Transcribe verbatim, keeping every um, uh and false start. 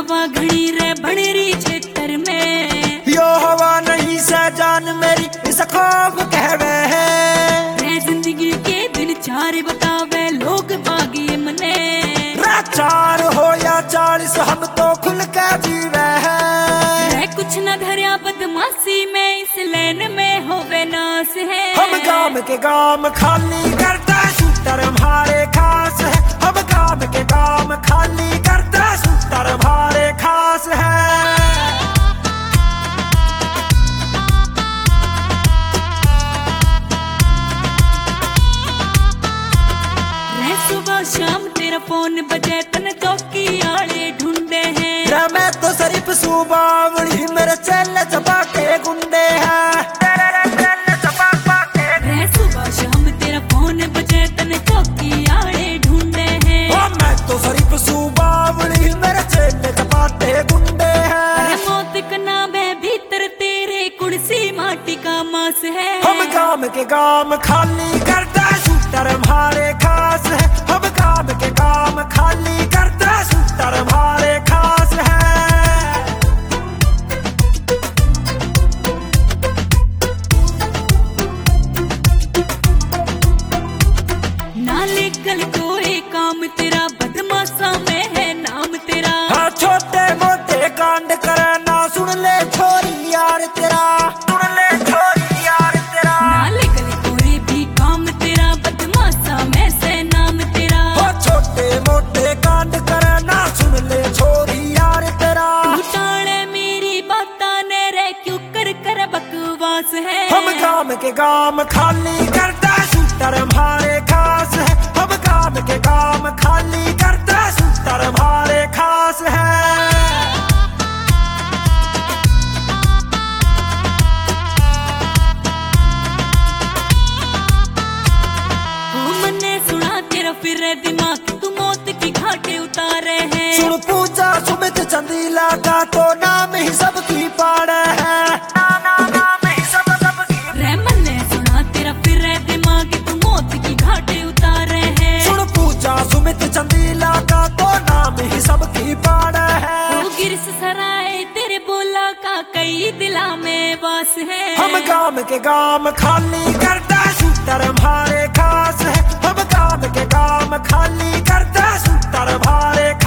हवा घड़ी रे बड़ेरी क्षेत्र में, यो हवा नहीं से जान मेरी इस खौफ कहवे है। रे जिंदगी के दिन चार बतावे लोग बागी मने, चार हो या चालीस हम तो खुल के जीवे है। कुछ न धरिया बदमाशी में इस लेन में होवे नास है। हम गाम के गाम खाली करता शूटर हमारे खास है। हम गाम के गाम खाली करता शूटर हमारे खास है। रे सुबह शाम तेरा फोन बजे तन चौकी आले ढूंढे हैं। मैं तो सिर्फ सुबावली मेरे चल चबा के गुंडे हैं। रे सुबह शाम तेरा फोन बजे तन चौकी आले ढूंढे हैं। मैं तो सिर्फ सुबावली मेरे चल चबा के गुंडे हैं। मौत का नाम है भीतर तेरे कुर्सी माटी का मांस है। हम गाम के गाम खाली करता शूटर हमारे खास है। हम गाम के गाम खाली करता शूटर हमारे खास है। नाले गल कोई काम तेरा बदमाशा में है नाम तेरा। हाँ छोटे मोटे कांड करे ना सुन ले छोरी यार तेरा। सुन ले छोरी यार तेरा। नाले गल कोई भी काम तेरा बदमाशा में से नाम तेरा। हाँ छोटे मोटे कांड करे ना सुन ले छोरी यार तेरा। उतारे मेरी बाता ने रे क्यों कर कर बकवास है। हम गाम के गाम खाली करता शूटर हमारे खास है। हम गाम के गाम खाली करता शूटर हमारे खास है। मैंने सुना तेरा फिर दिमाग तू मौत की घाटे उतारे है। सुन पूजा सुमित चंदीला का तो नाम ही सबकी पाड़े है। नाम ही सब सबकी। रे मैंने सुना तेरा फिर दिमाग तू मौत की घाटे उतारे है। सुन पूजा सुमित चंदीला का तो नाम ही सबकी पाड़े है। वो गिरस सराय तेरे बोला का कई दिला में वास है। हम गाम के गाम खाली करता शूटर हमारे खास है। हम गाम के गाम खाली करता शूटर हमारे